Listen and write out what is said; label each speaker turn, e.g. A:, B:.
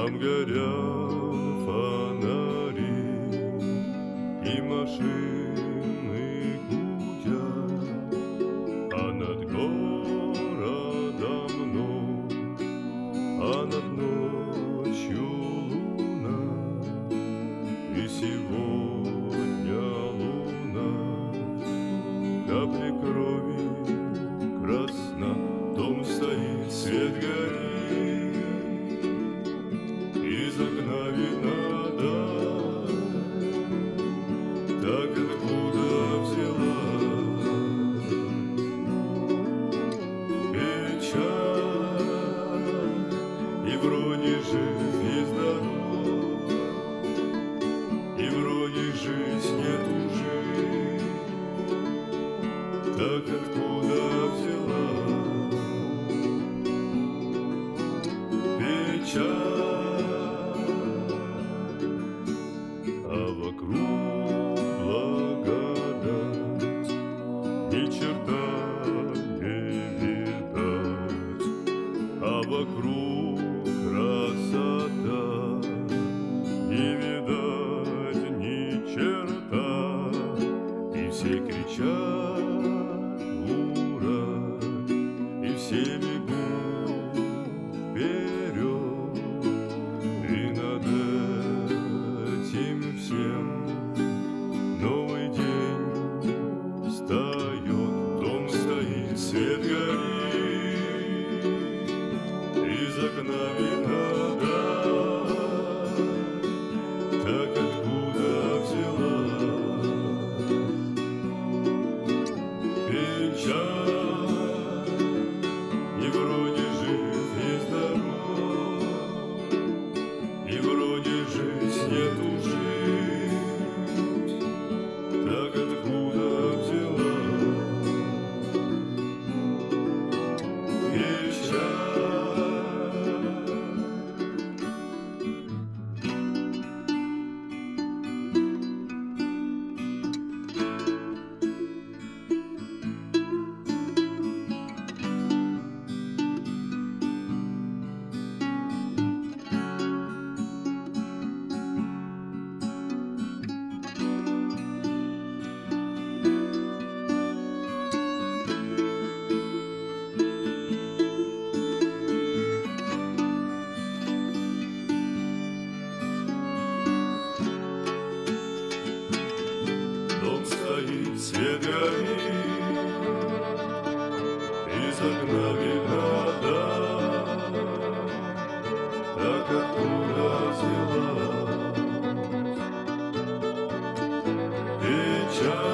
A: Там горят фонари, и машины гудят, а над городом ночь, а над ночью луна. И сегодня луна капли крови красна, дом стоит, свет горит, из окна видна даль. Так откуда взялась печаль, и вроде жив и здоров, и вроде жизнь нет уже. Так откуда взялась печаль, а вокруг благодать, ни черта не видать, а вокруг красота, не видать ни черта, и все кричат ура, и все бегут вперед, и над этим всем новый день встает, дом стоит, свет горит, из окна видна даль. Так откуда взялась печаль, и вроде жив и здоров, и вроде жизнь нет уже. Так откуда взялась печаль. Дом стоит, свет горит, из окна видна даль. Так откуда взялась печаль.